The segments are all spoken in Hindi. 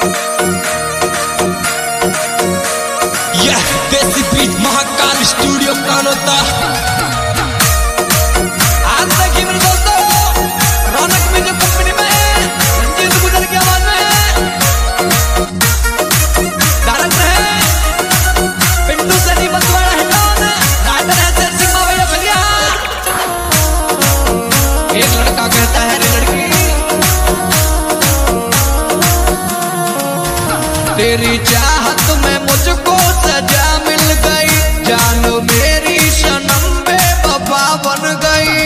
यह देसी बीट महाकाल स्टूडियो कानोता। आज तक ही मेरे दोस्तों रौनक म्यूजिक कंपनी में रंजीत गुजर की आवाज में डायरेक्टर है पिंटू सनी बंदवाड़ा है कौन, राइटर है शेर सिंह भैया भैया। एक लड़का कहता है रे लड़की तेरी चाहत में मुझको सजा मिल गई, जानो मेरी सनम बेवफा बन गई।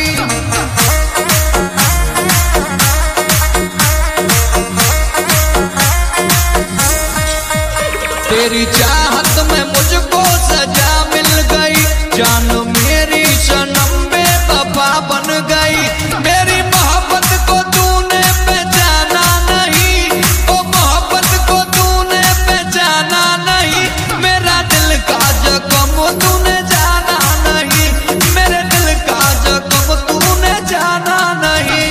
तेरी चाहत में मुझको सजा मिल गई, जानो मेरी सनम बेवफा बन गई। मेरी मोहब्बत को तूने पहचाना नहीं, ओ मोहब्बत को तूने पहचाना नहीं। मेरा दिल का जख्म तूने जाना नहीं, मेरे दिल का जख्म तूने जाना नहीं।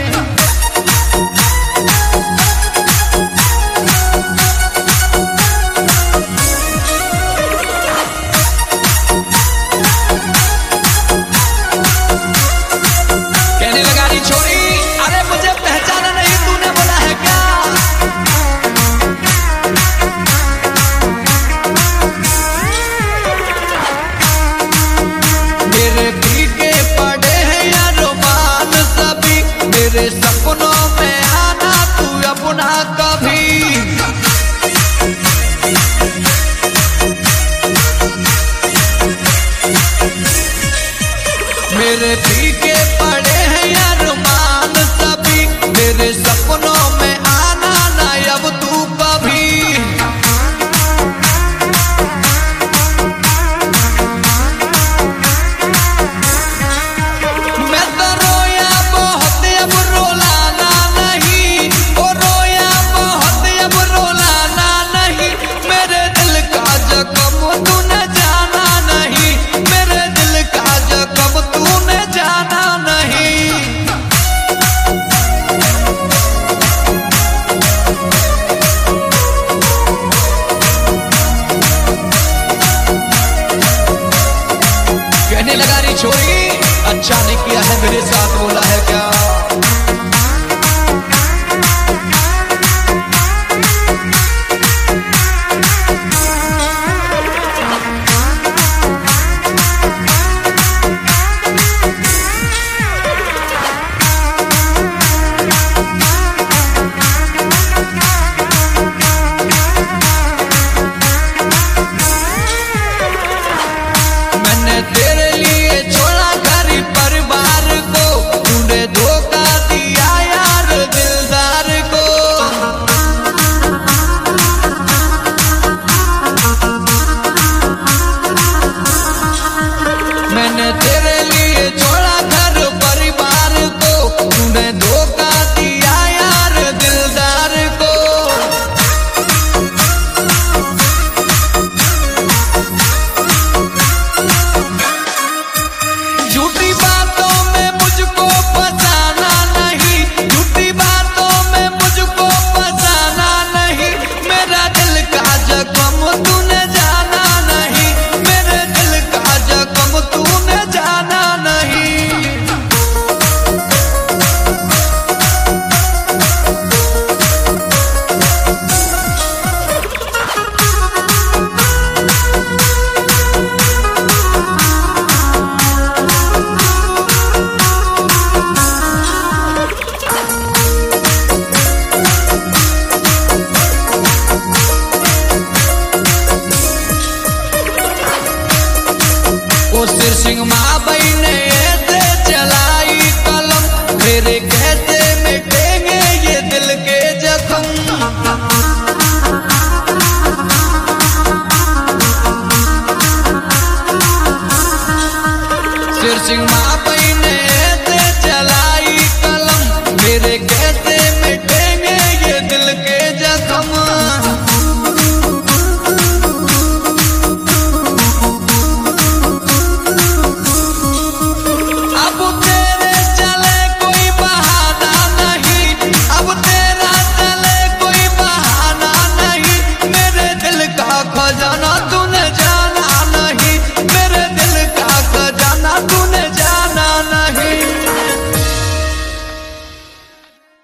कहने लगा री छोरी अरे मुझे पहचाना नहीं तूने बोला है क्या। मेरे पीके पड़े हैं अरमान सभी, मेरे सपनों में आना तू अपना कभी। मेरे पीके पड़े हैं अरमान सभी, मेरे सपनों में आना ना अब तू कभी। मैं तो रोया बहुत अब रोलाना नहीं, ओ रोया बहुत अब रोलाना नहीं। मेरे दिल का जख्म तूने जाना नहीं, मेरे दिल का जख्म तूने जाना नहीं। कहने लगा री छोरी अच्छा नहीं किया है मेरे साथ बोला है क्या। मैंने तेरे लिए छोड़ा घर परिवार को, तूने धोखा दिया यार दिलदार को। मैंने तेरे लिए छोड़ा घर परिवार को, तूने धोखा दिया यार दिलदार को। झूठी बातों में मुझको फंसाना नहीं, झूठी बातों में मुझको फंसाना नहीं। मेरा दिल का जख्म तूने जाना नहीं, मेरे दिल का जख्म तूने जाना नहीं। ओ शेर सिंह माँ बई ने ऐसे चलाई कलम, मेरे कैसे मिटेंगे ये दिल के जख्म। शेर सिंह माँ